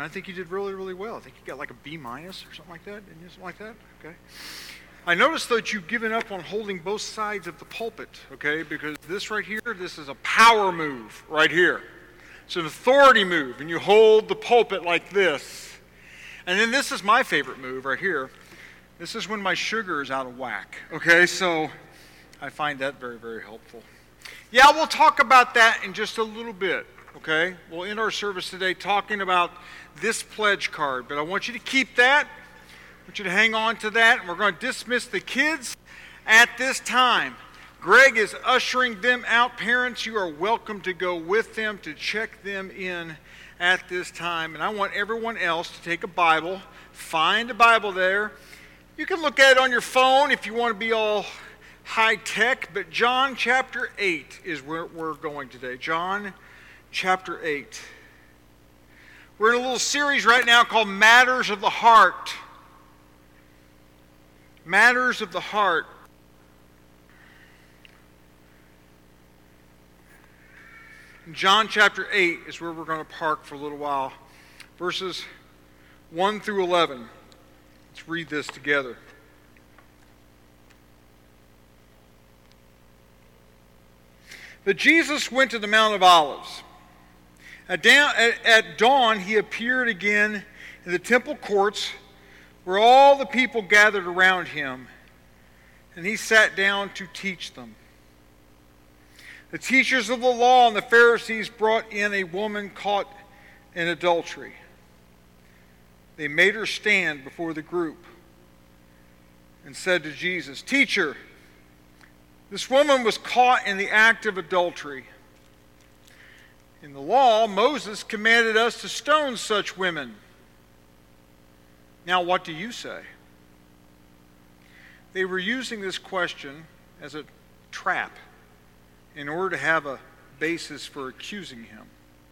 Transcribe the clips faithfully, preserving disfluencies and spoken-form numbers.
And I think you did really, really well. I think you got like a B minus or something like that. Didn't you? Something like that? Okay. I noticed that you've given up on holding both sides of the pulpit, okay? Because this right here, this is a power move right here. It's an authority move, and you hold the pulpit like this. And then this is my favorite move right here. This is when my sugar is out of whack, okay? So I find that very, very helpful. Yeah, we'll talk about that in just a little bit, okay? We'll end our service today talking about this pledge card, but I want you to keep that. I want you to hang on to that, and we're going to dismiss the kids at this time. Greg is ushering them out. Parents, you are welcome to go with them to check them in at this time. And I want everyone else to take a Bible, find a Bible there. You can look at it on your phone if you want to be all high-tech, but John chapter eight is where we're going today. John chapter eight. We're in a little series right now called Matters of the Heart. Matters of the Heart. John chapter eight is where we're going to park for a little while. Verses one through eleven. Let's read this together. But Jesus went to the Mount of Olives. At dawn he appeared again in the temple courts where all the people gathered around him, and he sat down to teach them. The teachers of the law and the Pharisees brought in a woman caught in adultery. They made her stand before the group and said to Jesus, "Teacher, this woman was caught in the act of adultery. In the law, Moses commanded us to stone such women. Now what do you say?" They were using this question as a trap in order to have a basis for accusing him.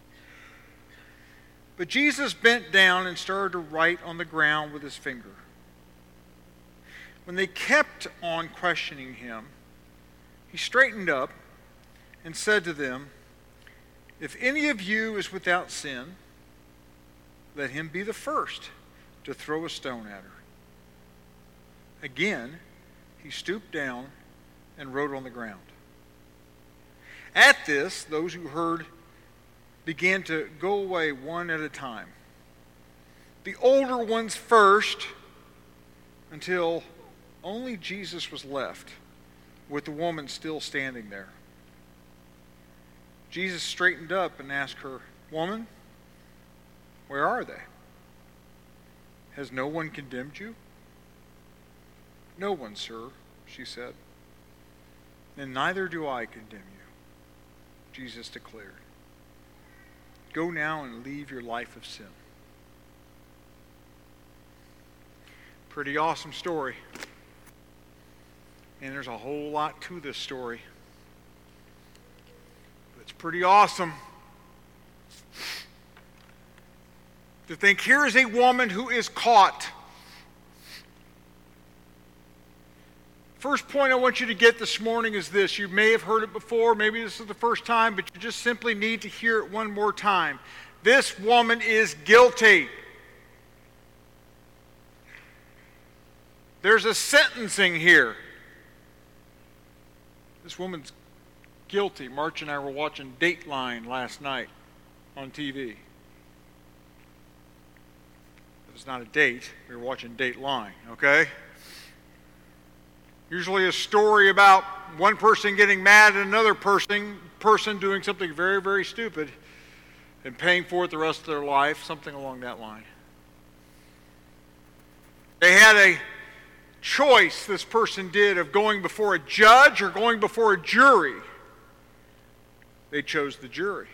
But Jesus bent down and started to write on the ground with his finger. When they kept on questioning him, he straightened up and said to them, "If any of you is without sin, let him be the first to throw a stone at her." Again, he stooped down and wrote on the ground. At this, those who heard began to go away one at a time. The older ones first, until only Jesus was left, with the woman still standing there. Jesus straightened up and asked her, "Woman, where are they? Has no one condemned you?" "No one, sir," she said. "Then neither do I condemn you," Jesus declared. "Go now and leave your life of sin." Pretty awesome story. And there's a whole lot to this story. But it's pretty awesome to think here is a woman who is caught. First point I want you to get this morning is this. You may have heard it before. Maybe this is the first time, but you just simply need to hear it one more time. This woman is guilty. There's a sentencing here. This woman's guilty. March and I were watching Dateline last night on T V. It was not a date. We were watching Dateline, okay? Usually a story about one person getting mad at another person, person doing something very, very stupid and paying for it the rest of their life, something along that line. They had a choice, this person did, of going before a judge or going before a jury. They chose the jury.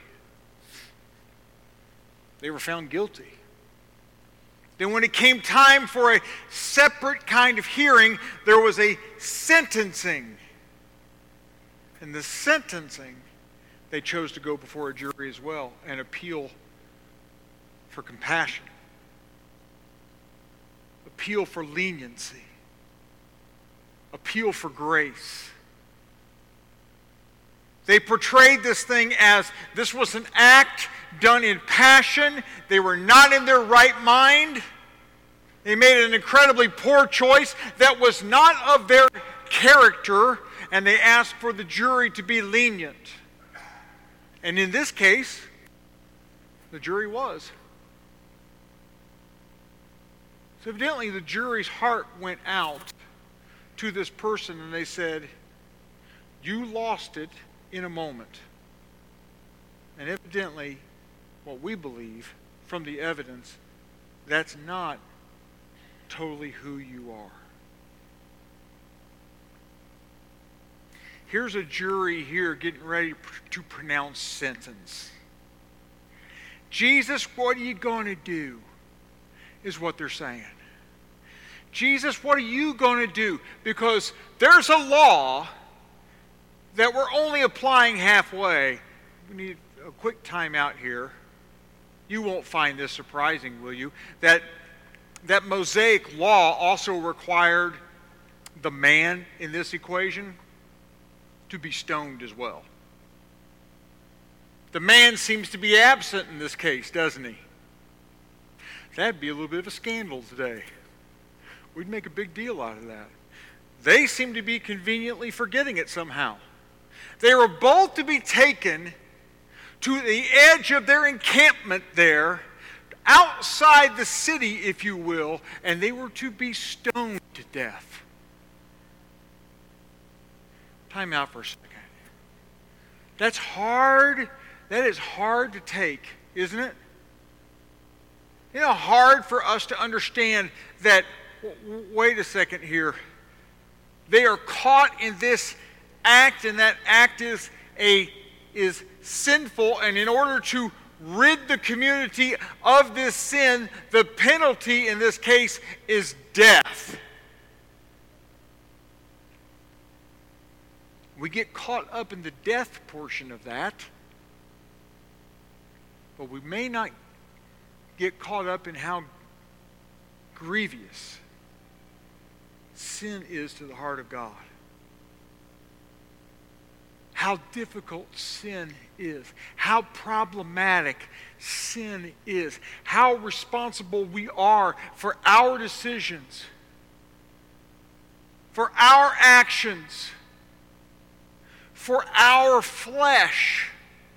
They were found guilty. Then when it came time for a separate kind of hearing, there was a sentencing. And the sentencing, they chose to go before a jury as well and appeal for compassion. Appeal for leniency. Appeal for grace. They portrayed this thing as this was an act done in passion. They were not in their right mind. They made an incredibly poor choice that was not of their character, and they asked for the jury to be lenient. And in this case, the jury was. So evidently the jury's heart went out to this person, and they said, you lost it in a moment. And evidently, what we believe from the evidence, that's not totally who you are. Here's a jury here getting ready to pronounce sentence. Jesus, what are you going to do? Is what they're saying. Jesus, what are you going to do? Because there's a law that we're only applying halfway. We need a quick time out here. You won't find this surprising, will you? That that Mosaic law also required the man in this equation to be stoned as well. The man seems to be absent in this case, doesn't he? That'd be a little bit of a scandal today. We'd make a big deal out of that. They seem to be conveniently forgetting it somehow. They were both to be taken to the edge of their encampment there, outside the city, if you will, and they were to be stoned to death. Time out for a second. That's hard. That is hard to take, isn't it? You know, hard for us to understand that, w- wait a second here, they are caught in this act, and that act is a is sinful, and in order to rid the community of this sin, the penalty in this case is death. We get caught up in the death portion of that, but we may not get caught up in how grievous sin is to the heart of God. How difficult sin is. How problematic sin is. How responsible we are for our decisions, for our actions, for our flesh.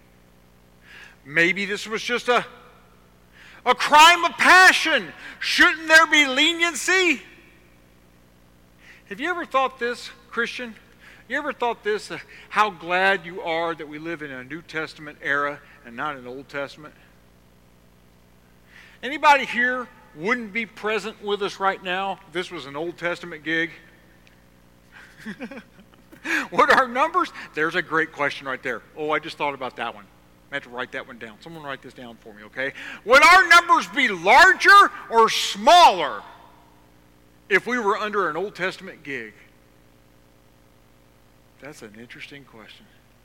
Maybe this was just a, a crime of passion. Shouldn't there be leniency? Have you ever thought this, Christian? You ever thought this, uh, how glad you are that we live in a New Testament era and not an Old Testament? Anybody here wouldn't be present with us right now if this was an Old Testament gig? What are our numbers? There's a great question right there. Oh, I just thought about that one. I have to write that one down. Someone write this down for me, okay? Would our numbers be larger or smaller if we were under an Old Testament gig? That's an interesting question.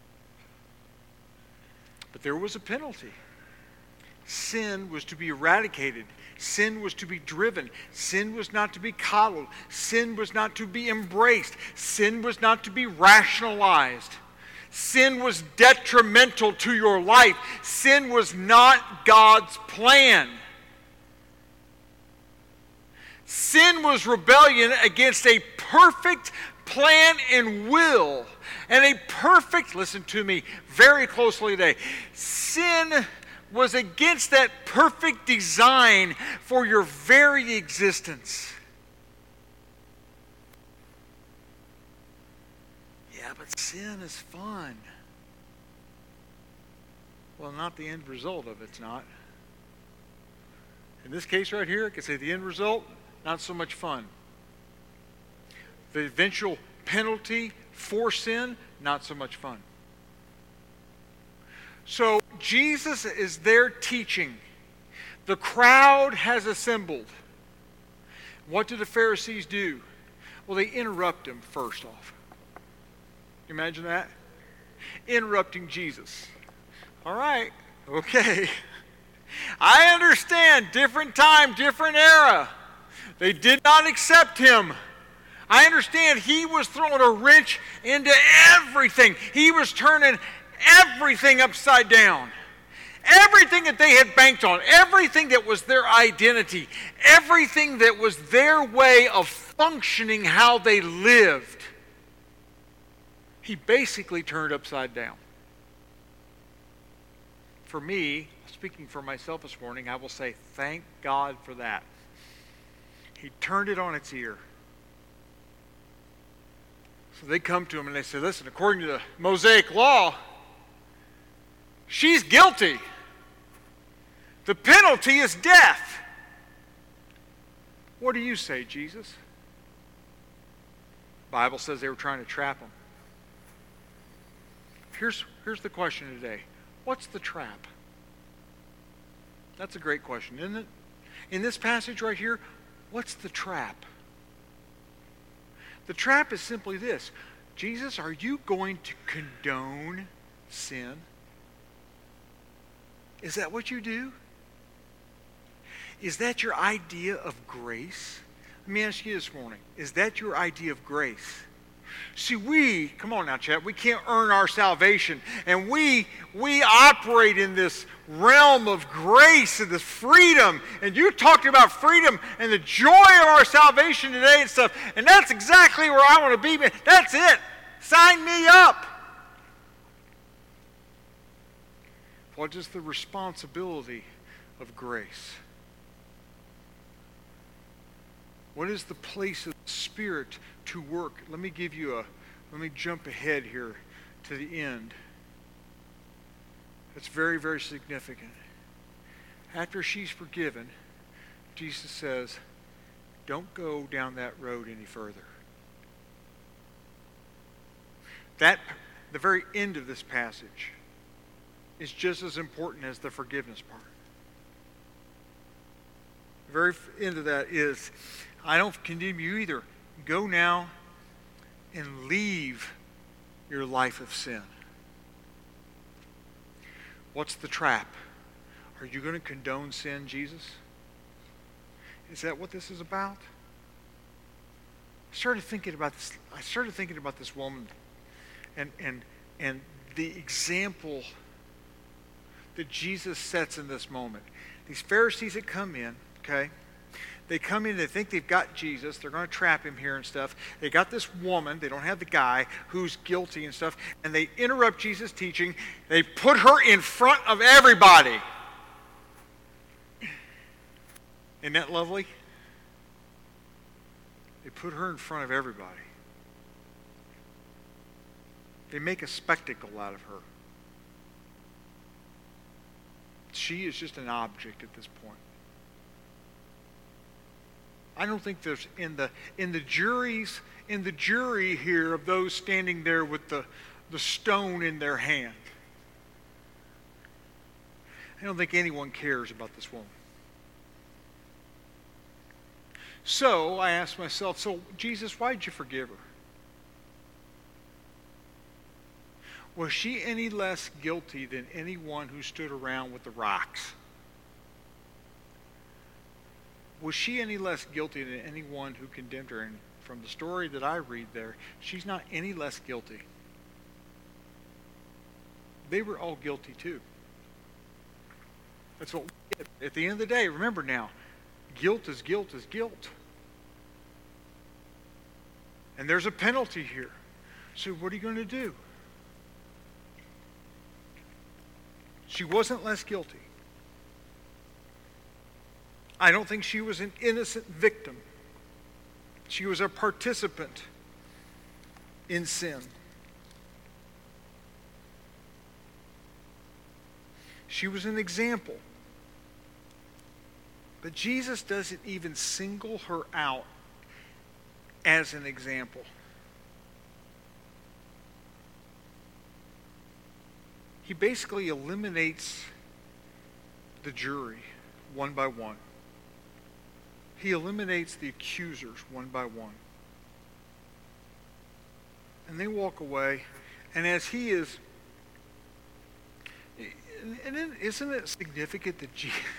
But there was a penalty. Sin was to be eradicated. Sin was to be driven. Sin was not to be coddled. Sin was not to be embraced. Sin was not to be rationalized. Sin was detrimental to your life. Sin was not God's plan. Sin was rebellion against a perfect plan and will, and a perfect, listen to me very closely today, sin was against that perfect design for your very existence. Yeah, but sin is fun. Well, not the end result of it's not. In this case right here, I could say the end result, not so much fun. The eventual penalty for sin, not so much fun. So Jesus is there teaching. The crowd has assembled. What do the Pharisees do? Well, they interrupt him first off. You imagine that? Interrupting Jesus. All right, okay. I understand, different time, different era. They did not accept him. I understand he was throwing a wrench into everything. He was turning everything upside down. Everything that they had banked on, everything that was their identity, everything that was their way of functioning, how they lived, he basically turned upside down. For me, speaking for myself this morning, I will say thank God for that. He turned it on its ear. So they come to him and they say, listen, according to the Mosaic law, she's guilty. The penalty is death. What do you say, Jesus? The Bible says they were trying to trap him. Here's, here's the question today. What's the trap? That's a great question, isn't it? In this passage right here, what's the trap? The trap is simply this. Jesus, are you going to condone sin? Is that what you do? Is that your idea of grace? Let me ask you this morning. Is that your idea of grace? See, we, come on now, Chad, we can't earn our salvation. And we, we operate in this realm of grace and this freedom. And you talked about freedom and the joy of our salvation today and stuff. And that's exactly where I want to be. That's it. Sign me up. What is the responsibility of grace? What is the place of the Spirit to work? Let me give you a, let me jump ahead here to the end. It's very, very significant. After she's forgiven, Jesus says, don't go down that road any further. That, the very end of this passage is just as important as the forgiveness part. The very end of that is, I don't condemn you either. Go now and leave your life of sin. What's the trap? Are you going to condone sin, Jesus? Is that what this is about? I started thinking about this. I started thinking about this woman and and and the example that Jesus sets in this moment. These Pharisees that come in, okay? They come in, they think they've got Jesus. They're going to trap him here and stuff. They got this woman, they don't have the guy, who's guilty and stuff. And they interrupt Jesus' teaching. They put her in front of everybody. Isn't that lovely? They put her in front of everybody. They make a spectacle out of her. She is just an object at this point. I don't think there's in the in the juries in the jury here of those standing there with the, the stone in their hand. I don't think anyone cares about this woman. So I asked myself, so Jesus, why did you forgive her? Was she any less guilty than anyone who stood around with the rocks? Was she any less guilty than anyone who condemned her? And from the story that I read there, she's not any less guilty. They were all guilty too. That's what we get. At the end of the day, remember now, guilt is guilt is guilt. And there's a penalty here. So what are you going to do? She wasn't less guilty. I don't think she was an innocent victim. She was a participant in sin. She was an example. But Jesus doesn't even single her out as an example. He basically eliminates the jury one by one. He eliminates the accusers one by one. And they walk away, and as he is, and then isn't it significant that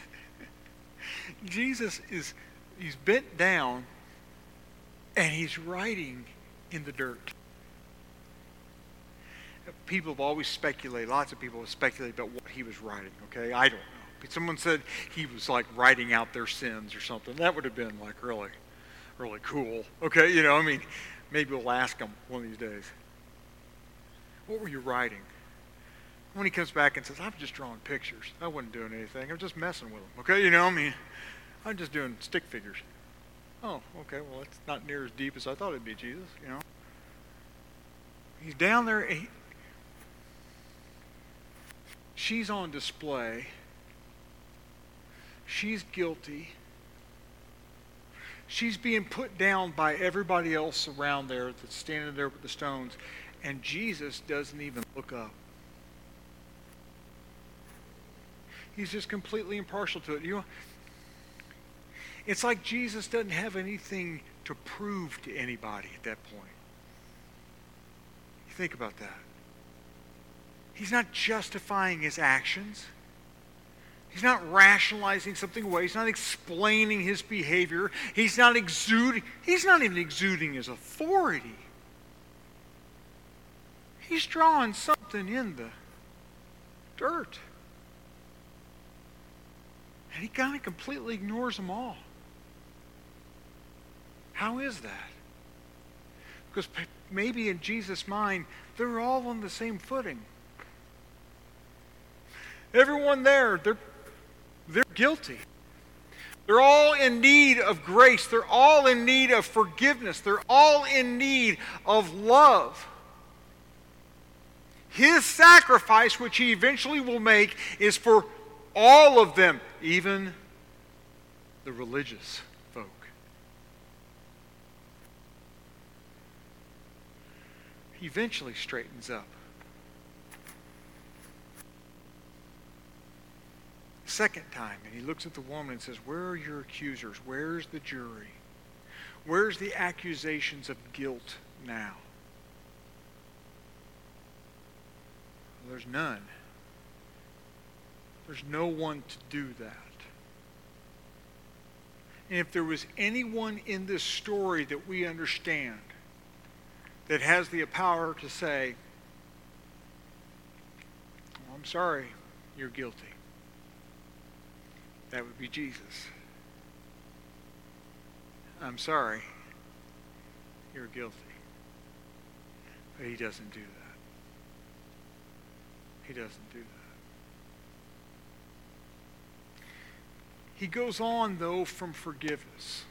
Jesus is, he's bent down, and he's writing in the dirt. People have always speculated, lots of people have speculated about what he was writing, okay? I don't know. But someone said he was like writing out their sins or something. That would have been like really, really cool. Okay, you know, I mean, maybe we'll ask him one of these days. What were you writing? When he comes back and says, I'm just drawing pictures. I wasn't doing anything. I'm just messing with them. Okay, you know, I mean, I'm just doing stick figures. Oh, okay, well, that's not near as deep as I thought it'd be, Jesus, you know. He's down there. He, she's on display. She's guilty. She's being put down by everybody else around there that's standing there with the stones. And Jesus doesn't even look up. He's just completely impartial to it. You know, it's like Jesus doesn't have anything to prove to anybody at that point. You think about that. He's not justifying his actions. He's not rationalizing something away. He's not explaining his behavior. He's not exuding. He's not even exuding his authority. He's drawing something in the dirt. And he kind of completely ignores them all. How is that? Because maybe in Jesus' mind, they're all on the same footing. Everyone there, they're, they're guilty. They're all in need of grace. They're all in need of forgiveness. They're all in need of love. His sacrifice, which he eventually will make, is for all of them, even the religious folk. He eventually straightens up. Second time, and he looks at the woman and says, where are your accusers? Where's the jury? Where's the accusations of guilt now? Well, there's none. There's no one to do that. And if there was anyone in this story that we understand that has the power to say, oh, I'm sorry, you're guilty, that would be Jesus. I'm sorry, you're guilty. But he doesn't do that. He doesn't do that. He goes on, though, from forgiveness.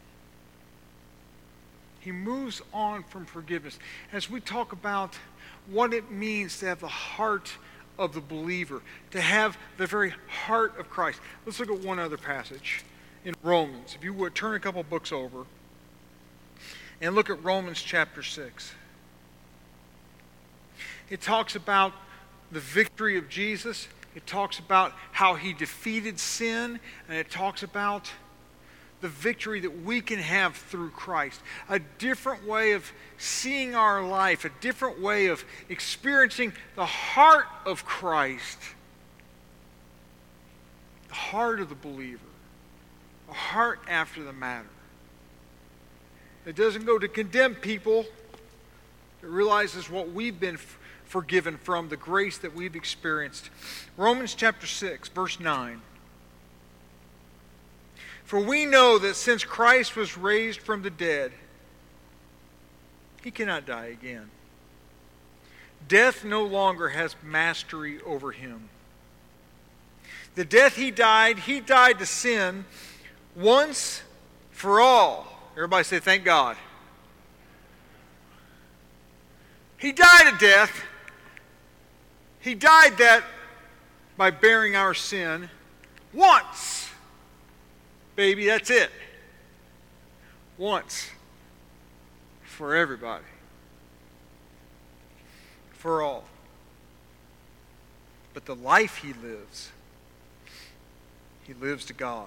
He moves on from forgiveness. As we talk about what it means to have the heart of the believer, to have the very heart of Christ. Let's look at one other passage in Romans. If you would, turn a couple books over and look at Romans chapter six. It talks about the victory of Jesus. It talks about how he defeated sin, and it talks about the victory that we can have through Christ. A different way of seeing our life, a different way of experiencing the heart of Christ, the heart of the believer, a heart after the matter. It doesn't go to condemn people. It realizes what we've been forgiven from, the grace that we've experienced. Romans chapter six, verse nine. For we know that since Christ was raised from the dead, he cannot die again. Death no longer has mastery over him. The death he died, he died to sin once for all. Everybody say, thank God. He died a death. He died that by bearing our sin once. Baby, that's it. Once. For everybody. For all. But the life he lives, he lives to God.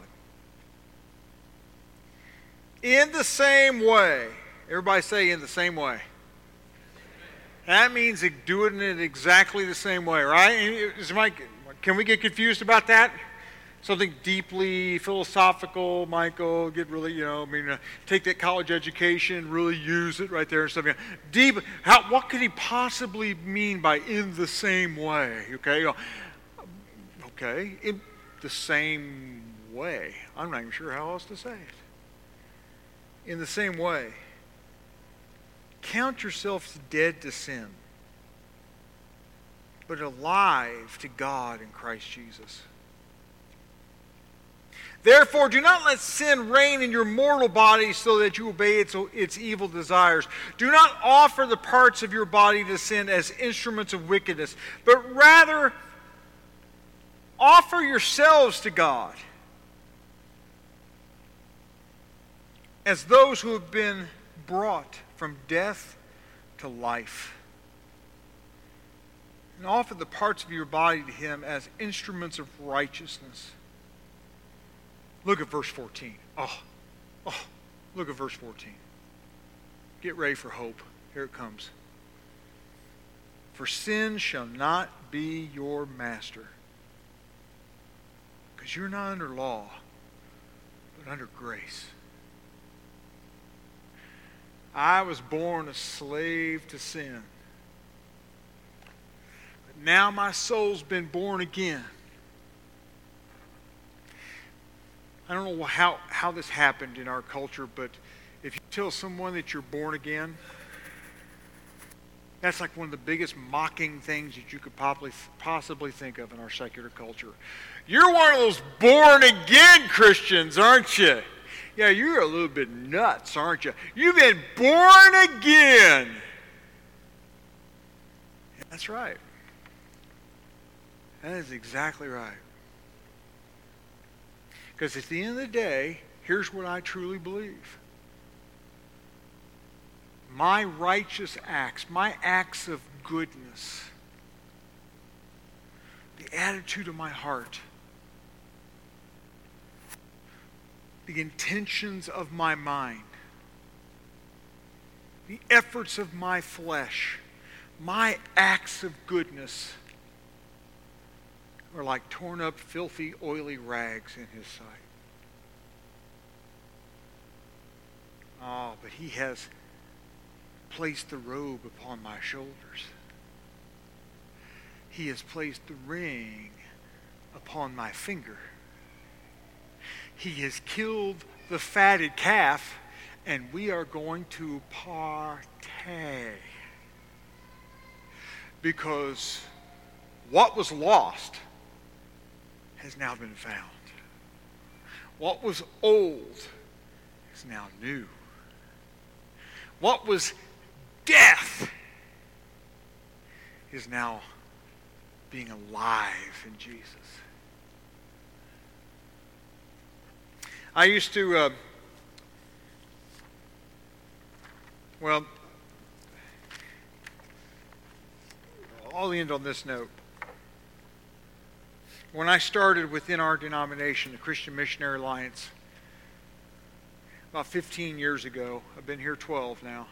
In the same way. Everybody say, in the same way. That means doing it exactly the same way, right? Is my, can we get confused about that? Something deeply philosophical, Michael, get really, you know, I mean, uh, take that college education, really use it right there and stuff. You know, deep, how, what could he possibly mean by in the same way? Okay, you know, okay, in the same way. I'm not even sure how else to say it. In the same way. Count yourselves dead to sin, but alive to God in Christ Jesus. Therefore, do not let sin reign in your mortal body so that you obey its, its evil desires. Do not offer the parts of your body to sin as instruments of wickedness, but rather offer yourselves to God as those who have been brought from death to life. And offer the parts of your body to Him as instruments of righteousness. Look at verse fourteen. Oh, oh, look at verse fourteen. Get ready for hope. Here it comes. For sin shall not be your master. Because you're not under law, but under grace. I was born a slave to sin. But now my soul's been born again. I don't know how, how this happened in our culture, but if you tell someone that you're born again, that's like one of the biggest mocking things that you could possibly, possibly think of in our secular culture. You're one of those born again Christians, aren't you? Yeah, you're a little bit nuts, aren't you? You've been born again. Yeah, that's right. That is exactly right. Because at the end of the day, here's what I truly believe. My righteous acts, my acts of goodness, the attitude of my heart, the intentions of my mind, the efforts of my flesh, my acts of goodness are like torn up, filthy, oily rags in His sight. Oh, but He has placed the robe upon my shoulders. He has placed the ring upon my finger. He has killed the fatted calf, and we are going to partay. Because what was lost has now been found. What was old is now new. What was death is now being alive in Jesus. I used to, uh, well, I'll end on this note. When I started within our denomination, the Christian Missionary Alliance, about fifteen years ago, I've been here twelve now.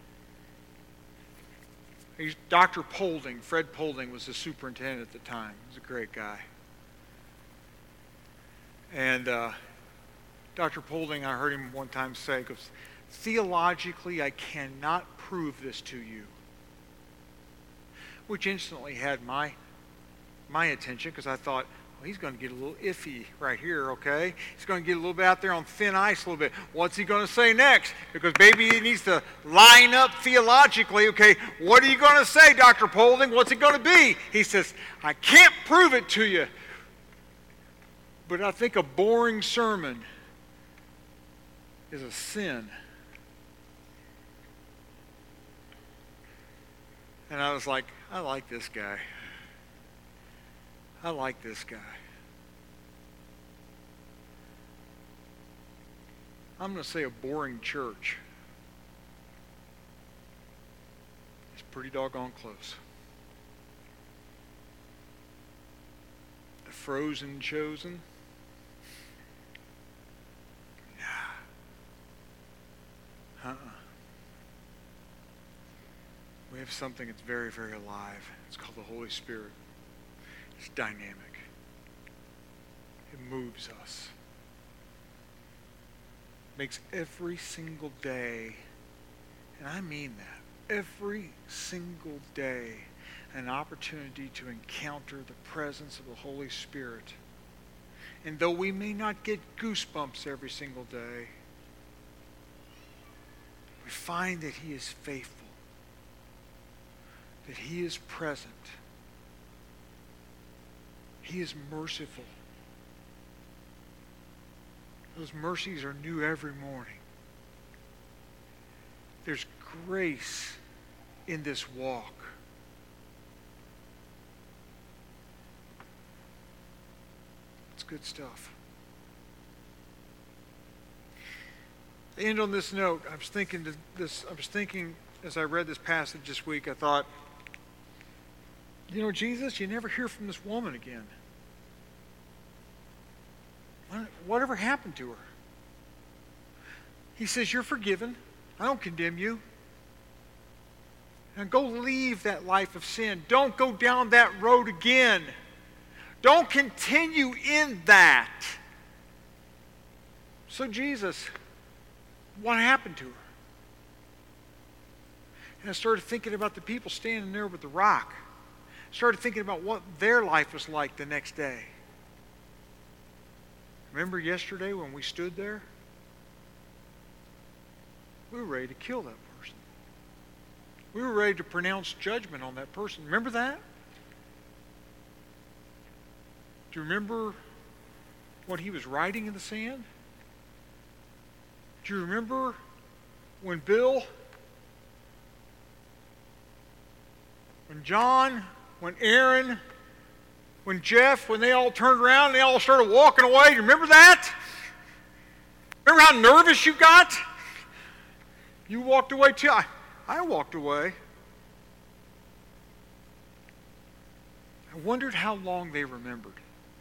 He's, Doctor Polding, Fred Polding was the superintendent at the time. He was a great guy. And uh, Doctor Polding, I heard him one time say, goes, theologically, I cannot prove this to you. Which instantly had my my attention, because I thought, well, he's going to get a little iffy right here, okay? He's going to get a little bit out there on thin ice a little bit. What's he going to say next? Because maybe he needs to line up theologically, okay? What are you going to say, Doctor Polding? What's it going to be? He says, I can't prove it to you, but I think a boring sermon is a sin. And I was like, I like this guy. I like this guy. I'm going to say a boring church. It's pretty doggone close. The frozen chosen. Uh-uh. We have something that's very, very alive. It's called the Holy Spirit. It's dynamic. It moves us. Makes every single day, and I mean that, every single day, an opportunity to encounter the presence of the Holy Spirit. And though we may not get goosebumps every single day, we find that He is faithful, that He is present, He is merciful. Those mercies are new every morning. There's grace in this walk. It's good stuff. To end on this note, I was thinking to this. I was thinking as I read this passage this week. I thought, you know, Jesus, you never hear from this woman again. Whatever happened to her? He says, you're forgiven. I don't condemn you. And go leave that life of sin. Don't go down that road again. Don't continue in that. So Jesus, what happened to her? And I started thinking about the people standing there with the rock. I started thinking about what their life was like the next day. Remember yesterday when we stood there? We were ready to kill that person. We were ready to pronounce judgment on that person. Remember that? Do you remember what he was writing in the sand? Do you remember when Bill, when John, when Aaron, when Jeff, when they all turned around and they all started walking away? Do you remember that? Remember how nervous you got? You walked away too. I, I walked away. I wondered how long they remembered.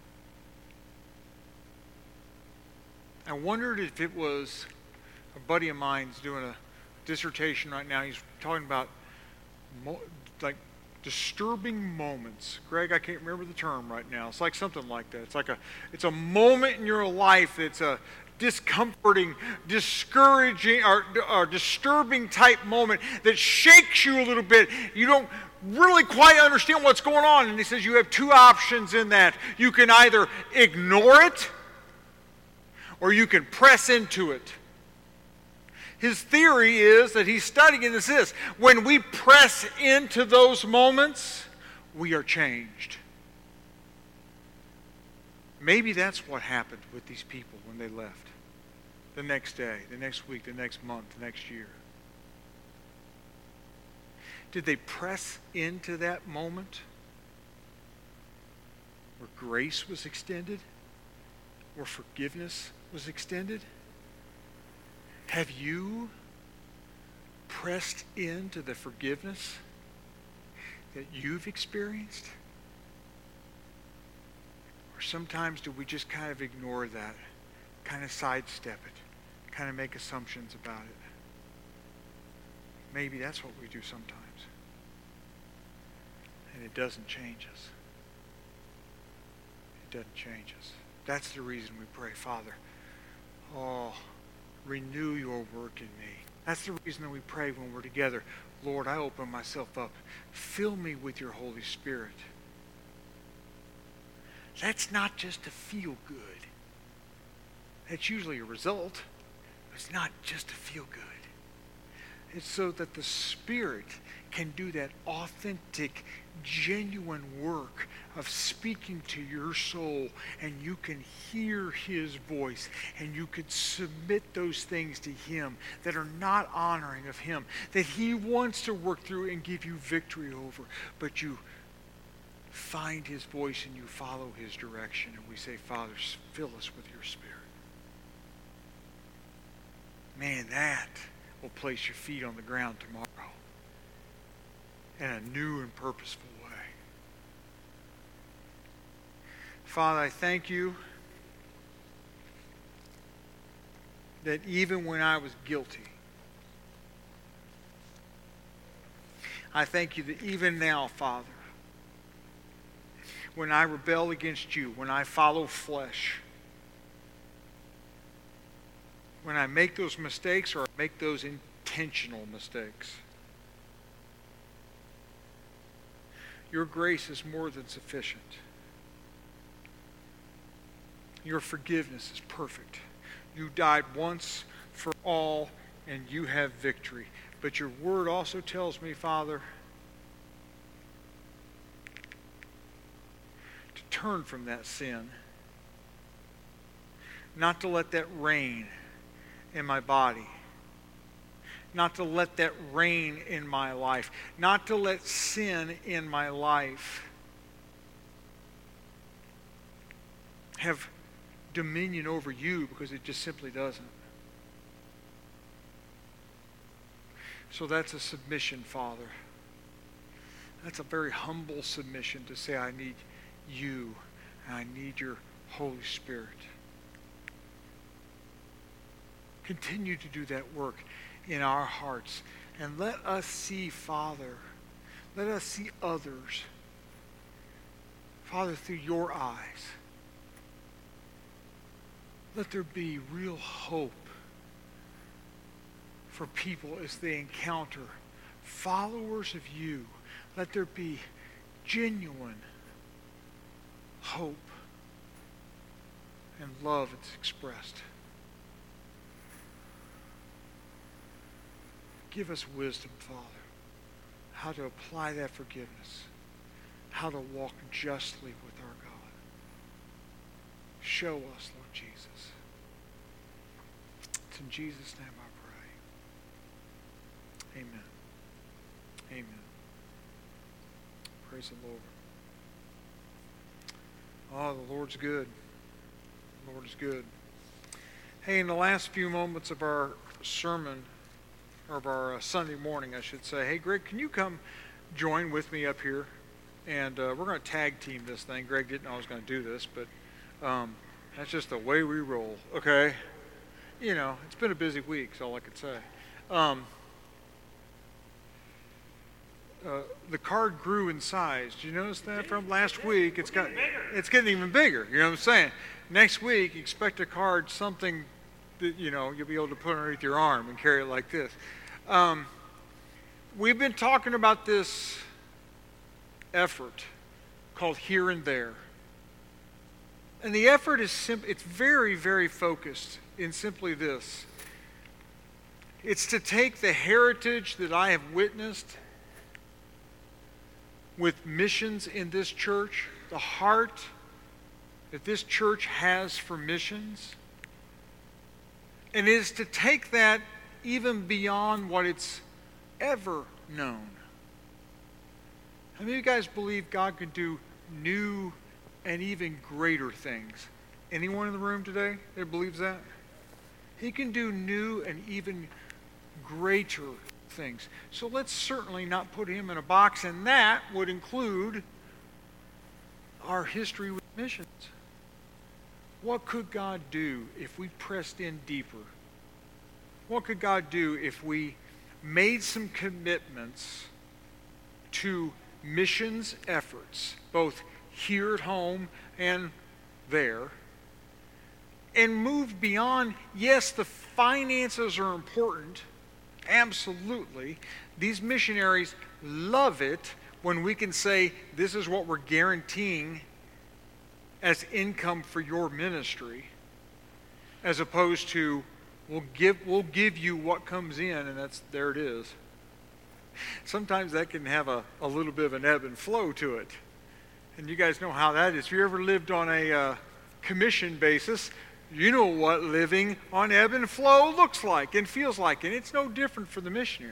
I wondered if it was a buddy of mine's doing a dissertation right now. He's talking about mo- like disturbing moments. Greg, I can't remember the term right now. It's like something like that. It's like a it's a moment in your life that's a discomforting, discouraging, or, or disturbing type moment that shakes you a little bit. You don't really quite understand what's going on. And he says you have two options in that. You can either ignore it or you can press into it. His theory is that he's studying is this: when we press into those moments, we are changed. Maybe that's what happened with these people when they left. The next day, the next week, the next month, the next year. Did they press into that moment where grace was extended? Where forgiveness was extended? Have you pressed into the forgiveness that you've experienced? Or sometimes do we just kind of ignore that, kind of sidestep it, kind of make assumptions about it? Maybe that's what we do sometimes. And it doesn't change us. It doesn't change us. That's the reason we pray, Father, oh, renew your work in me. That's the reason that we pray when we're together. Lord, I open myself up. Fill me with your Holy Spirit. That's not just to feel good. That's usually a result. It's not just to feel good. It's so that the Spirit can do that authentic, genuine work of speaking to your soul, and you can hear his voice, and you can submit those things to him that are not honoring of him, that he wants to work through and give you victory over, but you find his voice and you follow his direction, and we say, Father, fill us with your Spirit. Man, that will place your feet on the ground tomorrow in a new and purposeful way. Father, I thank you that even when I was guilty, I thank you that even now, Father, when I rebel against you, when I follow flesh, when I make those mistakes or I make those intentional mistakes. Your grace is more than sufficient. Your forgiveness is perfect. You died once for all, and you have victory. But your word also tells me, Father, to turn from that sin, not to let that reign in my body, not to let that reign in my life, not to let sin in my life have dominion over you, because it just simply doesn't. So that's a submission, Father. That's a very humble submission to say, I need you and I need your Holy Spirit. Continue to do that work in our hearts. And let us see, Father, let us see others, Father, through your eyes. Let there be real hope for people as they encounter followers of you. Let there be genuine hope and love that's expressed. Give us wisdom, Father, how to apply that forgiveness, how to walk justly with our God. Show us, Lord Jesus. It's in Jesus' name I pray. Amen. Amen. Praise the Lord. Oh, the Lord's good. The Lord is good. Hey, in the last few moments of our sermon, or of our uh, Sunday morning, I should say, hey, Greg, can you come join with me up here? And uh, we're going to tag team this thing. Greg didn't know I was going to do this, but um, that's just the way we roll, okay? You know, it's been a busy week, is all I could say. Um, uh, the card grew in size. Did you notice that from last week? It's got, it's getting even bigger. You know what I'm saying? Next week, expect a card, something that, you know, you'll be able to put underneath your arm and carry it like this. Um, we've been talking about this effort called Here and There. And the effort is simple. It's very, very focused in simply this. It's to take the heritage that I have witnessed with missions in this church, the heart that this church has for missions, and it is to take that even beyond what it's ever known. How many of you guys believe God can do new and even greater things? Anyone in the room today that believes that? He can do new and even greater things. So let's certainly not put him in a box, and that would include our history with missions. What could God do if we pressed in deeper? What could God do if we made some commitments to missions efforts, both here at home and there, and moved beyond, yes, the finances are important, absolutely. These missionaries love it when we can say, this is what we're guaranteeing as income for your ministry, as opposed to, we'll give, we'll give you what comes in, and that's, there it is. Sometimes that can have a, a little bit of an ebb and flow to it. And you guys know how that is. If you ever lived on a uh, commission basis, you know what living on ebb and flow looks like and feels like. And it's no different for the missionary.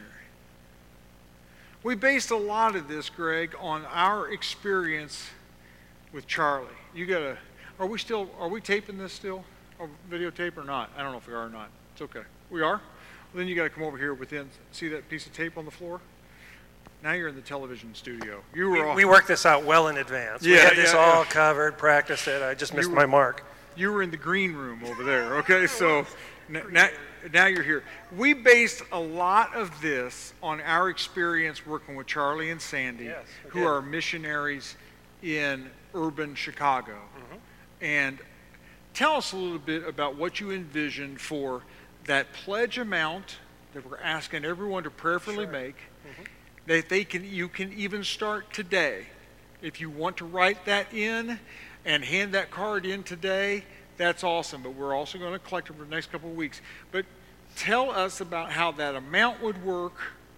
We based a lot of this, Greg, on our experience with Charlie. You gotta, are we still, are we taping this still? Or videotape or not? I don't know if we are or not. It's okay. We are? Well, then you gotta come over here within, see that piece of tape on the floor? Now you're in the television studio. You were we, off. we worked this out well in advance. Yeah, we had this yeah, all yeah. covered, practiced it. I just missed were, my mark. You were in the green room over there, okay? So n- now, now you're here. We based a lot of this on our experience working with Charlie and Sandy, Yes, we who did. are missionaries in urban Chicago. Mm-hmm. And tell us a little bit about what you envisioned for that pledge amount that we're asking everyone to prayerfully Sure. make, Mm-hmm. that they can, you can even start today. If you want to write that in and hand that card in today, that's awesome. But we're also going to collect it for the next couple of weeks. But tell us about how that amount would work,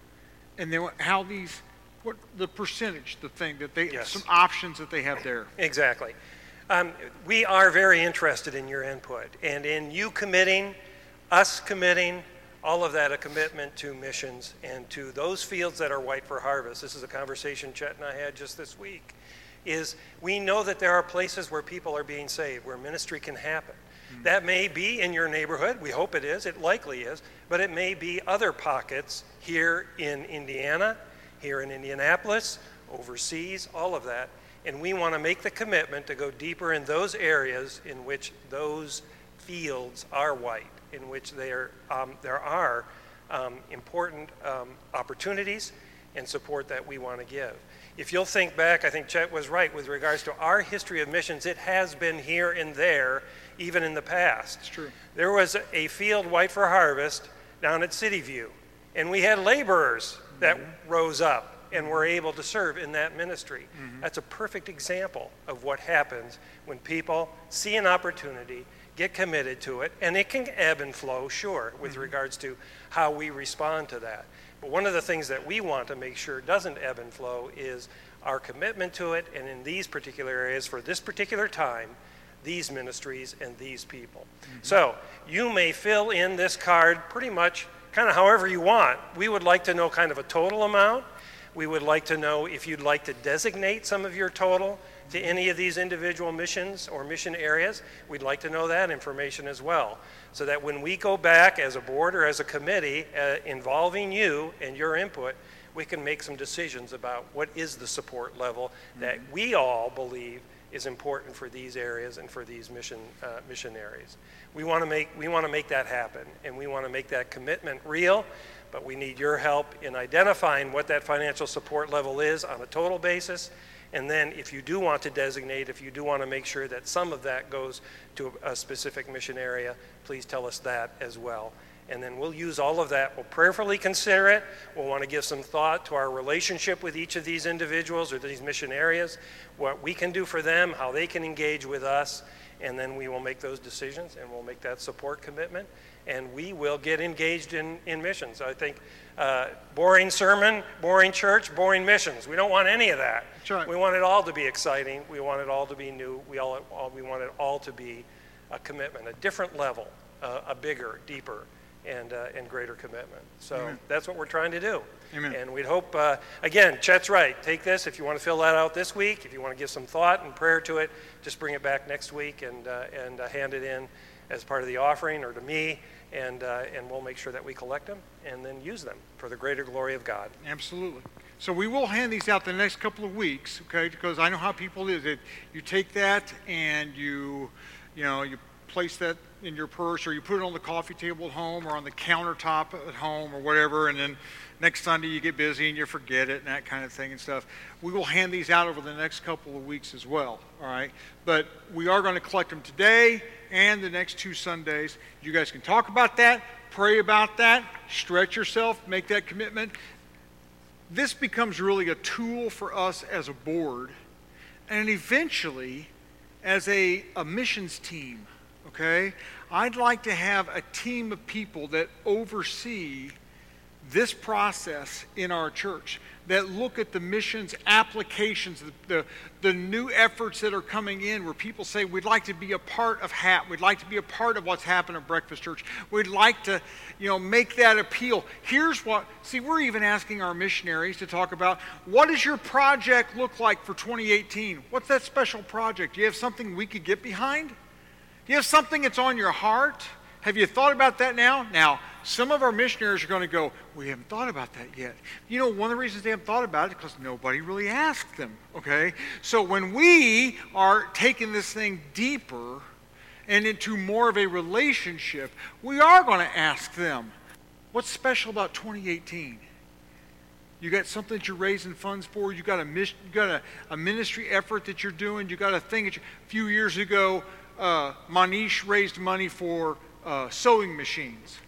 and then how these, what the percentage, the thing that they, Yes. some options that they have there. Exactly. Um, we are very interested in your input and in you committing, us committing, all of that a commitment to missions and to those fields that are white for harvest. This is a conversation Chet and I had just this week, is we know that there are places where people are being saved, where ministry can happen. Mm-hmm. That may be in your neighborhood. We hope it is. It likely is. But it may be other pockets here in Indiana, here in Indianapolis, overseas, all of that. And we want to make the commitment to go deeper in those areas in which those fields are white, in which there, um, there are um, important um, opportunities and support that we want to give. If you'll think back, I think Chet was right with regards to our history of missions. It has been here and there, even in the past. It's true. There was a field white for harvest down at City View, and we had laborers that mm-hmm. rose up and were able to serve in that ministry. Mm-hmm. That's a perfect example of what happens when people see an opportunity, get committed to it, and it can ebb and flow, sure, with mm-hmm. regards to how we respond to that. But one of the things that we want to make sure doesn't ebb and flow is our commitment to it, and in these particular areas for this particular time, these ministries and these people. Mm-hmm. So you may fill in this card pretty much kind of however you want. We would like to know kind of a total amount. We would like to know if you'd like to designate some of your total to any of these individual missions or mission areas. We'd like to know that information as well, so that when we go back as a board or as a committee uh, involving you and your input, we can make some decisions about what is the support level mm-hmm. that we all believe is important for these areas and for these mission uh, missionaries. We want to make we want to make that happen, and we want to make that commitment real. But we need your help in identifying what that financial support level is on a total basis. And then if you do want to designate, if you do want to make sure that some of that goes to a specific mission area, please tell us that as well. And then we'll use all of that. We'll prayerfully consider it. We'll want to give some thought to our relationship with each of these individuals or these mission areas, what we can do for them, how they can engage with us, and then we will make those decisions and we'll make that support commitment. And we will get engaged in, in missions. I think uh, boring sermon, boring church, boring missions. We don't want any of that. That's right. We want it all to be exciting. We want it all to be new. We all, all we want it all to be a commitment, a different level, uh, a bigger, deeper, and uh, and greater commitment. So Amen. That's what we're trying to do. Amen. And we'd hope, uh, again, Chet's right. Take this if you want to fill that out this week. If you want to give some thought and prayer to it, just bring it back next week and uh, and uh, hand it in as part of the offering or to me, and uh, and we'll make sure that we collect them and then use them for the greater glory of God. Absolutely. So we will hand these out the next couple of weeks, okay? Because I know how people is. It you take that and you, you know, you place that in your purse, or you put it on the coffee table at home or on the countertop at home or whatever, and then next Sunday you get busy and you forget it and that kind of thing and stuff. We will hand these out over the next couple of weeks as well, all right? But we are going to collect them today and the next two Sundays. You guys can talk about that, pray about that, stretch yourself, make that commitment. This becomes really a tool for us as a board and eventually as a, a missions team, okay? I'd like to have a team of people that oversee this process in our church, that look at the missions applications, the, the, the new efforts that are coming in where people say, we'd like to be a part of H A P, we'd like to be a part of what's happened at Breakfast Church, we'd like to, you know, make that appeal. Here's what, see, we're even asking our missionaries to talk about, what does your project look like for twenty eighteen? What's that special project? Do you have something we could get behind? Do you have something that's on your heart? Have you thought about that now? Now, some of our missionaries are going to go, we haven't thought about that yet. You know, one of the reasons they haven't thought about it is because nobody really asked them, okay? So when we are taking this thing deeper and into more of a relationship, we are going to ask them, what's special about twenty eighteen? You got something that you're raising funds for. You got a mis- you got a, a ministry effort that you're doing. You got a thing that you, a few years ago, uh, Manish raised money for uh, sewing machines.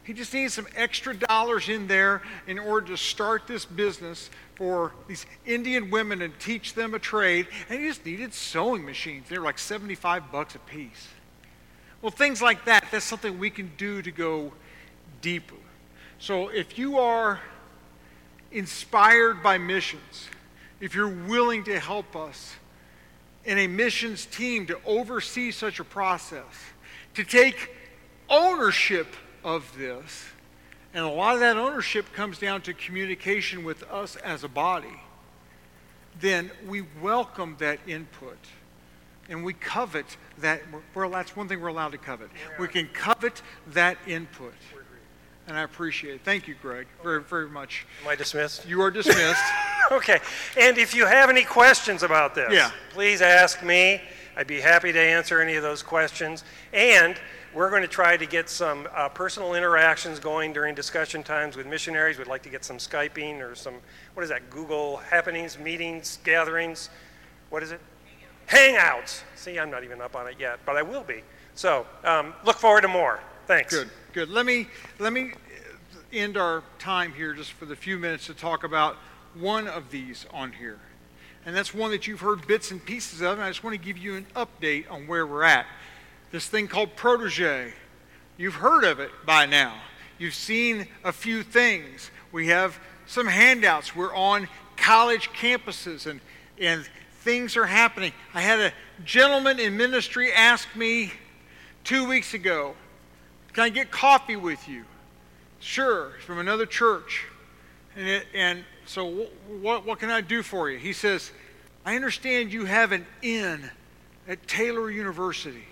He just needed some extra dollars in there in order to start this business for these Indian women and teach them a trade. And he just needed sewing machines. They were like seventy-five bucks a piece. Well, things like that, that's something we can do to go deeper. So if you are inspired by missions, if you're willing to help us in a missions team to oversee such a process, to take ownership of this, and a lot of that ownership comes down to communication with us as a body, then we welcome that input. And we covet that. Well, that's one thing we're allowed to covet. We can covet that input. And I appreciate it. Thank you, Greg, very, very much. Am I dismissed? You are dismissed. Okay. And if you have any questions about this, yeah. please ask me. I'd be happy to answer any of those questions. And we're going to try to get some uh, personal interactions going during discussion times with missionaries. We'd like to get some Skyping or some, what is that, Google happenings, meetings, gatherings. What is it? Hangouts. See, I'm not even up on it yet, but I will be. So um, look forward to more. Thanks. Good, good. Let me, let me end our time here just for the few minutes to talk about one of these on here. And that's one that you've heard bits and pieces of, and I just want to give you an update on where we're at. This thing called Protege. You've heard of it by now. You've seen a few things. We have some handouts. We're on college campuses, and, and things are happening. I had a gentleman in ministry ask me two weeks ago, can I get coffee with you? Sure, from another church. And, it, and so what, what can I do for you? He says, I understand you have an inn at Taylor University.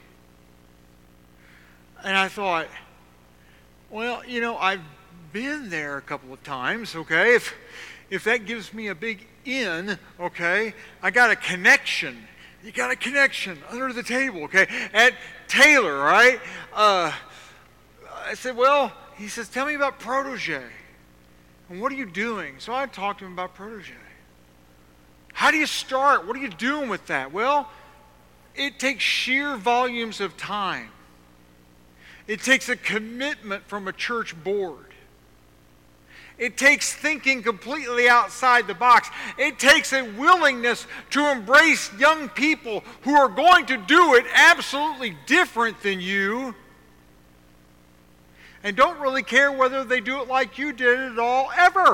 And I thought, well, you know, I've been there a couple of times, okay? If, if that gives me a big in, okay, I got a connection. You got a connection under the table, okay, at Taylor, right? Uh, I said, well, he says, tell me about Protege. And what are you doing? So I talked to him about Protege. How do you start? What are you doing with that? Well, it takes sheer volumes of time. It takes a commitment from a church board. It takes thinking completely outside the box. It takes a willingness to embrace young people who are going to do it absolutely different than you and don't really care whether they do it like you did it all ever.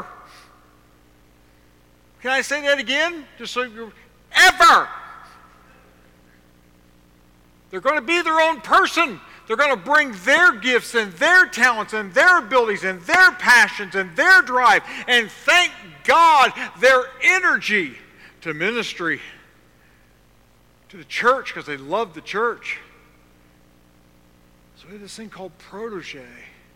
Can I say that again? Just so you're ever. They're going to be their own person. They're going to bring their gifts and their talents and their abilities and their passions and their drive and, thank God, their energy to ministry, to the church, because they love the church. So we have this thing called Protege.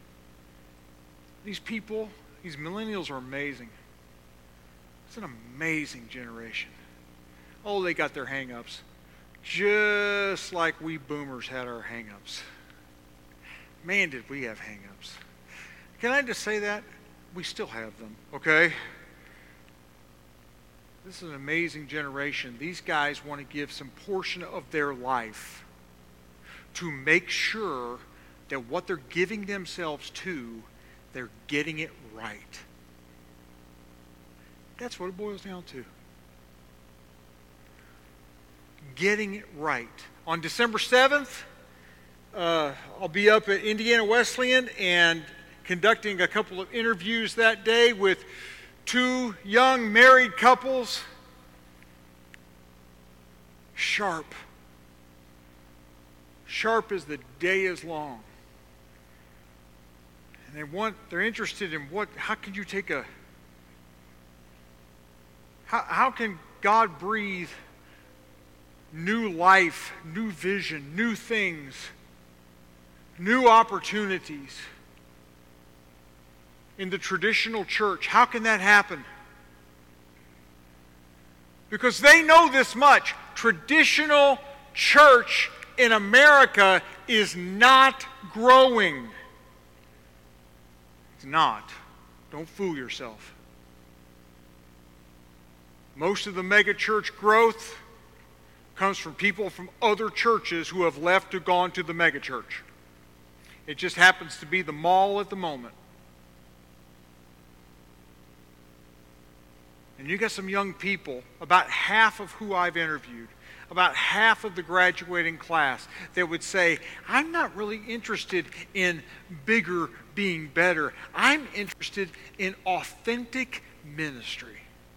These people, these millennials are amazing. It's an amazing generation. Oh, they got their hang-ups. Just like we boomers had our hang-ups. Man, did we have hang-ups. Can I just say that? We still have them, okay? This is an amazing generation. These guys want to give some portion of their life to make sure that what they're giving themselves to, they're getting it right. That's what it boils down to. Getting it right. On December seventh, uh, I'll be up at Indiana Wesleyan and conducting a couple of interviews that day with two young married couples. Sharp. Sharp as the day is long. And they want, they're interested in what, how can you take a, how, how can God breathe new life, new vision, new things, new opportunities in the traditional church? How can that happen? Because they know this much. Traditional church in America is not growing. It's not. Don't fool yourself. Most of the megachurch growth comes from people from other churches who have left to gone to the megachurch. It just happens to be the mall at the moment. And you got some young people, about half of who I've interviewed, about half of the graduating class, that would say, I'm not really interested in bigger being better. I'm interested in authentic ministry.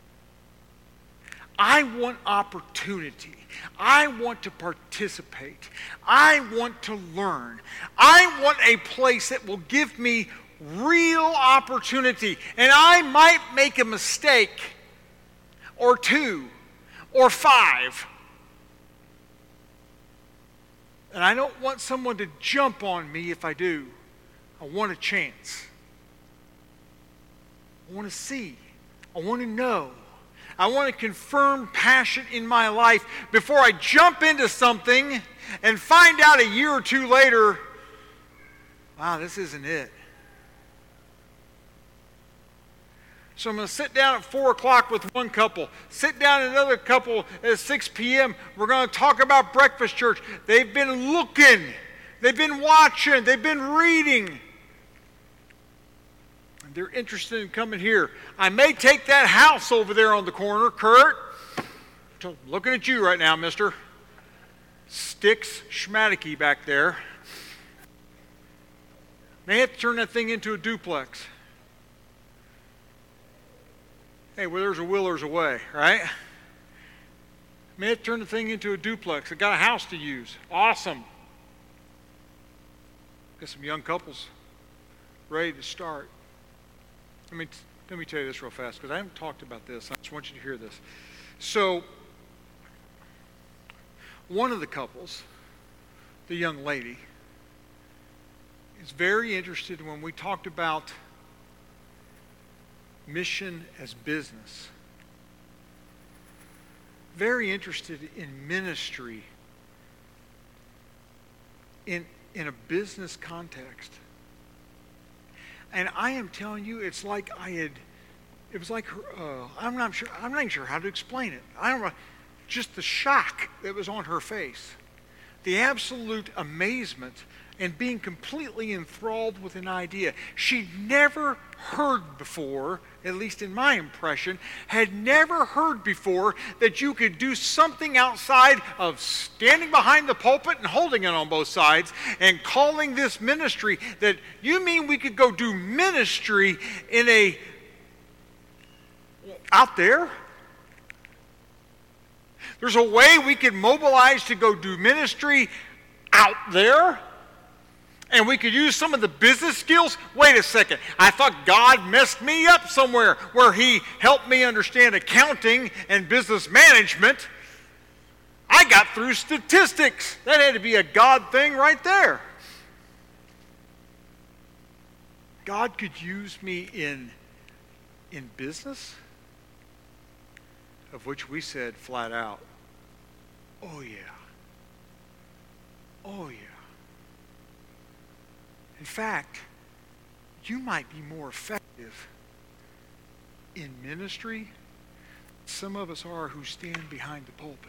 I want opportunity. I want to participate. I want to learn. I want a place that will give me real opportunity. And I might make a mistake or two or five. And I don't want someone to jump on me if I do. I want a chance. I want to see. I want to know. I want to confirm passion in my life before I jump into something and find out a year or two later, wow, this isn't it. So I'm going to sit down at four o'clock with one couple, sit down with another couple at six p.m. We're going to talk about Breakfast Church. They've been looking. They've been watching. They've been reading. They're interested in coming here. I may take that house over there on the corner, Kurt. I'm looking at you right now, mister. Sticks Schmadeke back there. May have to turn that thing into a duplex. Hey, where there's a will, there's a way, right? May have to turn the thing into a duplex. I got a house to use. Awesome. Got some young couples ready to start. Let me, let me tell you this real fast, because I haven't talked about this. I just want you to hear this. So, one of the couples, the young lady, is very interested when we talked about mission as business. Very interested in ministry in, in a business context. And I am telling you, it's like I had, it was like, her, uh, I'm not sure, I'm not even sure how to explain it. I don't know, just the shock that was on her face. The absolute amazement and being completely enthralled with an idea she'd never heard before, at least in my impression, had never heard before that you could do something outside of standing behind the pulpit and holding it on both sides and calling this ministry. That you mean we could go do ministry in a, out there? There's a way we could mobilize to go do ministry out there? And we could use some of the business skills. Wait a second. I thought God messed me up somewhere where he helped me understand accounting and business management. I got through statistics. That had to be a God thing right there. God could use me in, in business, of which we said flat out, oh yeah. Oh yeah. In fact, you might be more effective in ministry than some of us are who stand behind the pulpit.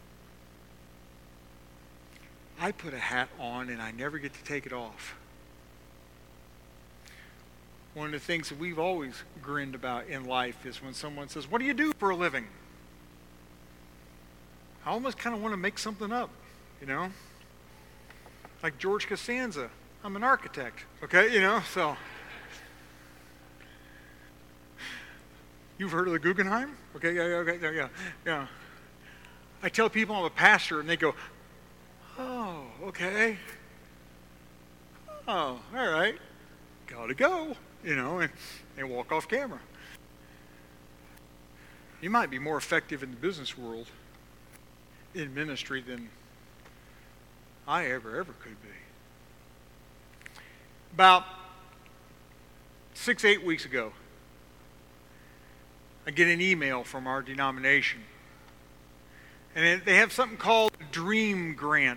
I put a hat on and I never get to take it off. One of the things that we've always grinned about in life is when someone says, what do you do for a living? I almost kind of want to make something up, you know? Like George Costanza. I'm an architect, okay, you know, so. You've heard of the Guggenheim? Okay, yeah, yeah, okay, yeah, yeah, yeah. I tell people I'm a pastor, and they go, oh, okay. Oh, all right. Gotta go, you know, and they walk off camera. You might be more effective in the business world, in ministry, than I ever, ever could be. About six, eight weeks ago, I get an email from our denomination. And they have something called a Dream Grant.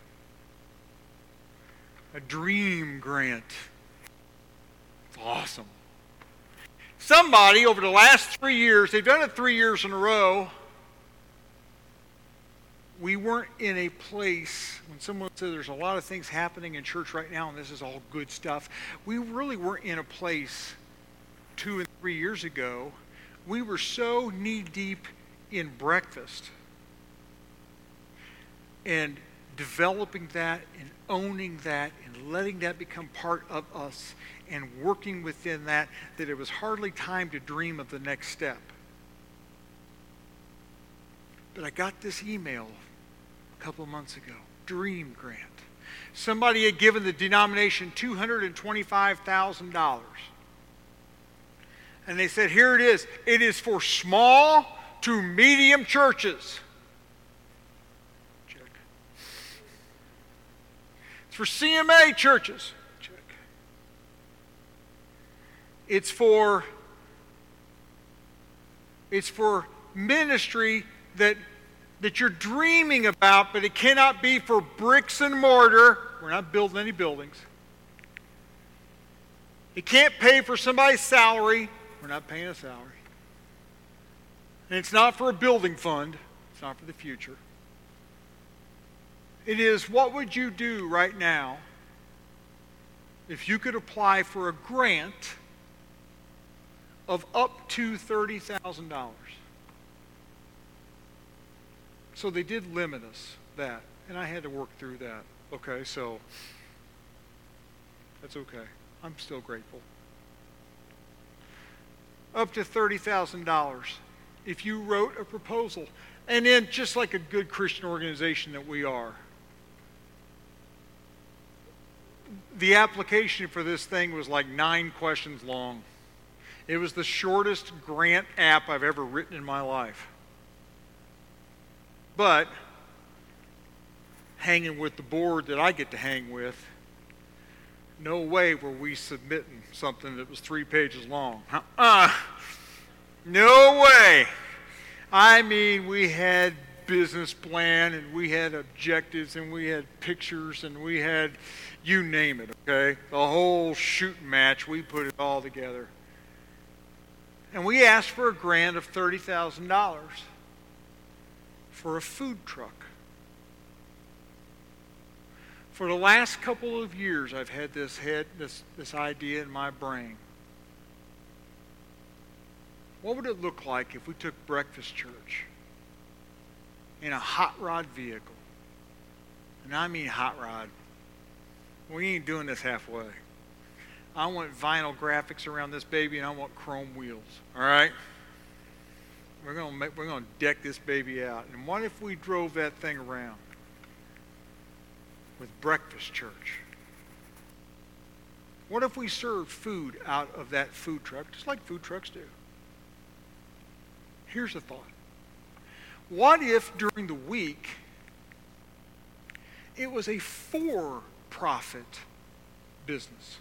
A Dream Grant. It's awesome. Somebody over the last three years, they've done it three years in a row, we weren't in a place, when someone said there's a lot of things happening in church right now and this is all good stuff, we really weren't in a place two and three years ago. We were so knee-deep in breakfast and developing that and owning that and letting that become part of us and working within that, that it was hardly time to dream of the next step. But I got this email a couple of months ago, Dream Grant. Somebody had given the denomination two hundred twenty-five thousand dollars. And they said, here it is. It is for small to medium churches. Check. It's for C M A churches. Check. It's for, it's for ministry that, that you're dreaming about, but it cannot be for bricks and mortar. We're not building any buildings. It can't pay for somebody's salary. We're not paying a salary. And it's not for a building fund. It's not for the future. It is, what would you do right now if you could apply for a grant of up to thirty thousand dollars? So they did limit us that, and I had to work through that. Okay, so that's okay. I'm still grateful. Up to thirty thousand dollars if you wrote a proposal. And then, just like a good Christian organization that we are, the application for this thing was like nine questions long. It was the shortest grant app I've ever written in my life. But hanging with the board that I get to hang with, no way were we submitting something that was three pages long. Uh-uh. No way. I mean, we had business plan and we had objectives and we had pictures and we had, you name it, okay? The whole shooting match, we put it all together. And we asked for a grant of thirty thousand dollars for a food truck. For the last couple of years, I've had this head, this, this idea in my brain. What would it look like if we took Breakfast Church in a hot rod vehicle? And I mean hot rod. We ain't doing this halfway. I want vinyl graphics around this baby, and I want chrome wheels. All right? We're gonna make, we're gonna deck this baby out. And what if we drove that thing around with Breakfast Church? What if we served food out of that food truck, just like food trucks do? Here's a thought. What if during the week it was a for-profit business?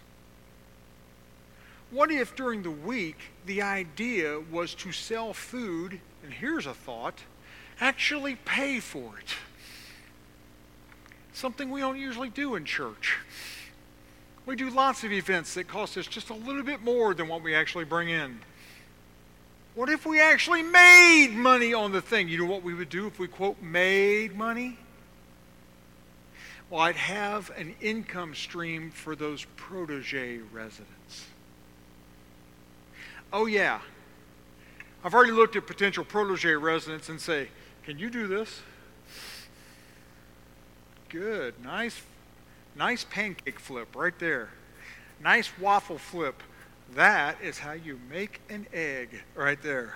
What if during the week the idea was to sell food, and here's a thought, actually pay for it? Something we don't usually do in church. We do lots of events that cost us just a little bit more than what we actually bring in. What if we actually made money on the thing? You know what we would do if we, quote, made money? Well, I'd have an income stream for those protege residents. Oh, yeah. I've already looked at potential protege residents and say, can you do this? Good. Nice, nice pancake flip right there. Nice waffle flip. That is how you make an egg right there.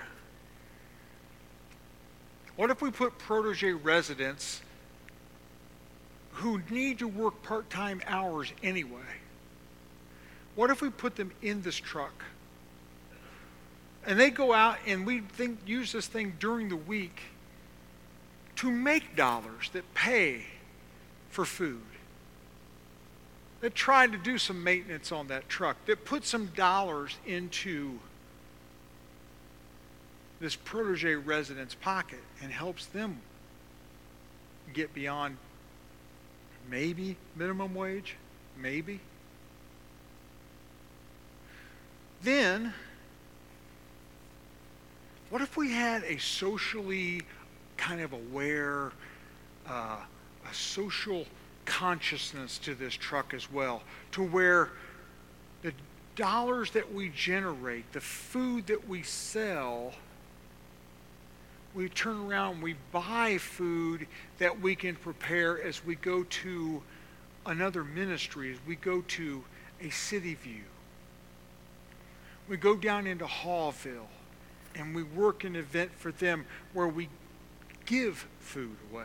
What if we put protege residents who need to work part-time hours anyway? What if we put them in this truck? And they go out and we think use this thing during the week to make dollars that pay for food, that try to do some maintenance on that truck, that put some dollars into this protege resident's pocket and helps them get beyond maybe minimum wage, maybe. Then, what if we had a socially kind of aware uh, a social consciousness to this truck as well, to where the dollars that we generate, the food that we sell, we turn around and we buy food that we can prepare as we go to another ministry, as we go to a City View. We go down into Hallville and we work an event for them where we give food away.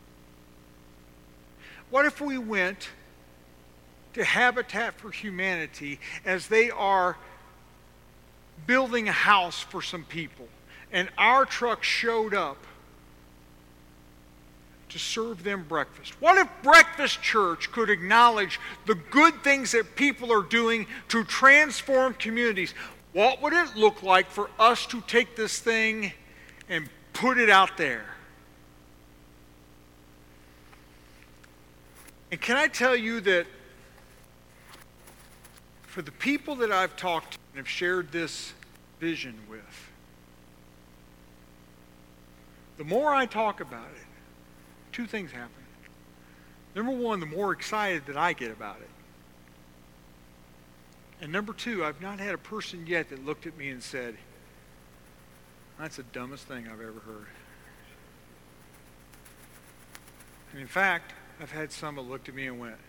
What if we went to Habitat for Humanity as they are building a house for some people, and our truck showed up to serve them breakfast? What if Breakfast Church could acknowledge the good things that people are doing to transform communities? What would it look like for us to take this thing and put it out there? And can I tell you that for the people that I've talked to and have shared this vision with, the more I talk about it, two things happen. Number one, the more excited that I get about it. And number two, I've not had a person yet that looked at me and said, "That's the dumbest thing I've ever heard." And in fact, I've had some that looked at me and went,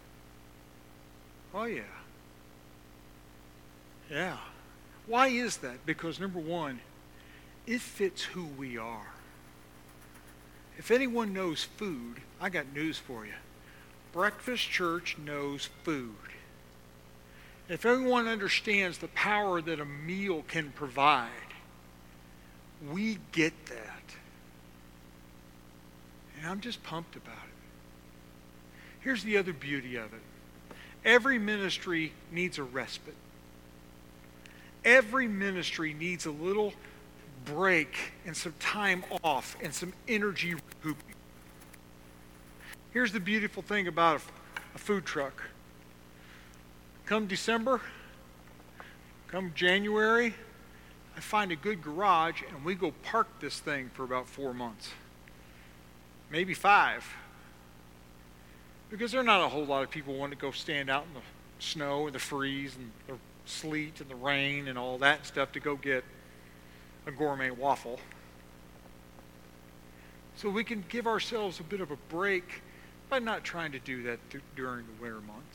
"Oh yeah. Yeah." Why is that? Because number one, it fits who we are. If anyone knows food, I got news for you. Breakfast Church knows food. If everyone understands the power that a meal can provide, we get that. And I'm just pumped about it. Here's the other beauty of it. Every ministry needs a respite. Every ministry needs a little break and some time off and some energy recouping. Here's the beautiful thing about a, a food truck. Come December, come January, I find a good garage and we go park this thing for about four months. Maybe five. Because there are not a whole lot of people wanting to go stand out in the snow and the freeze and the sleet and the rain and all that stuff to go get a gourmet waffle. So we can give ourselves a bit of a break by not trying to do that th- during the winter months.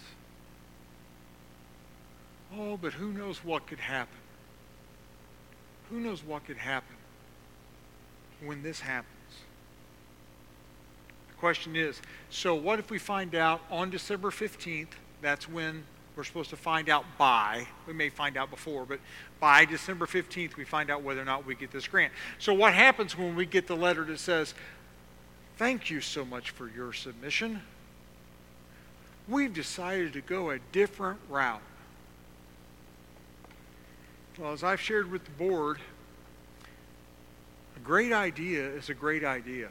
Oh, but who knows what could happen? Who knows what could happen when this happens? The question is, so what if we find out on December fifteenth, that's when we're supposed to find out by, we may find out before, but by December fifteenth we find out whether or not we get this grant. So what happens when we get the letter that says, "Thank you so much for your submission. We've decided to go a different route." Well, as I've shared with the board, a great idea is a great idea.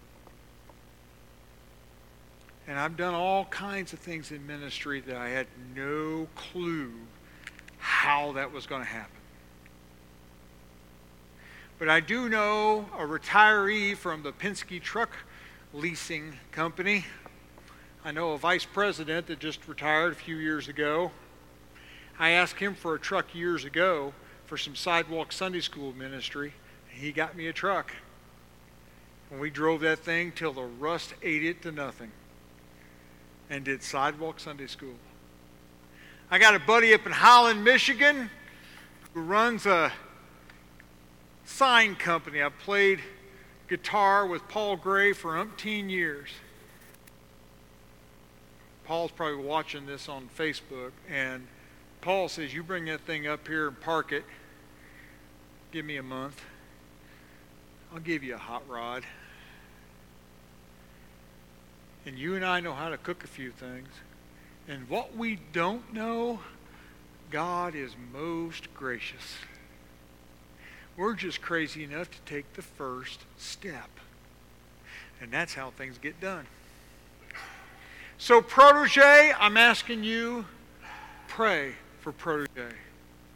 And I've done all kinds of things in ministry that I had no clue how that was going to happen. But I do know a retiree from the Penske Truck Leasing Company. I know a vice president that just retired a few years ago. I asked him for a truck years ago for some sidewalk Sunday school ministry. And he got me a truck. And we drove that thing till the rust ate it to nothing. And did sidewalk Sunday school. I got a buddy up in Holland, Michigan, who runs a sign company. I played guitar with Paul Gray for umpteen years. Paul's probably watching this on Facebook, and Paul says, "You bring that thing up here and park it. Give me a month. I'll give you a hot rod. And you and I know how to cook a few things. And what we don't know, God is most gracious. We're just crazy enough to take the first step. And that's how things get done." So, Protege, I'm asking you, pray for Protege.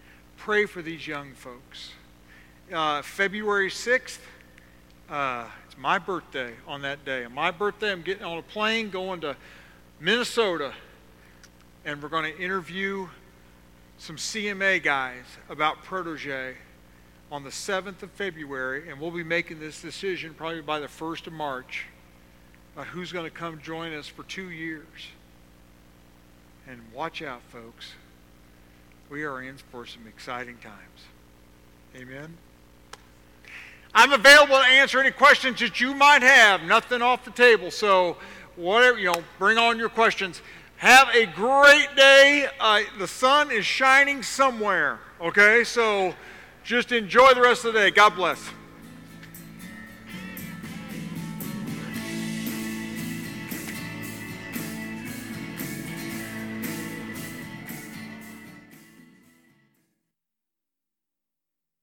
Pray for these young folks. Uh, February sixth, uh, it's It's my birthday on that day. On my birthday, I'm getting on a plane going to Minnesota, and we're going to interview some C M A guys about Protege on the seventh of February, and we'll be making this decision probably by the first of March about who's going to come join us for two years. And watch out, folks. We are in for some exciting times. Amen. I'm available to answer any questions that you might have. Nothing off the table. So whatever, you know, bring on your questions. Have a great day. Uh, the sun is shining somewhere. Okay, so just enjoy the rest of the day. God bless.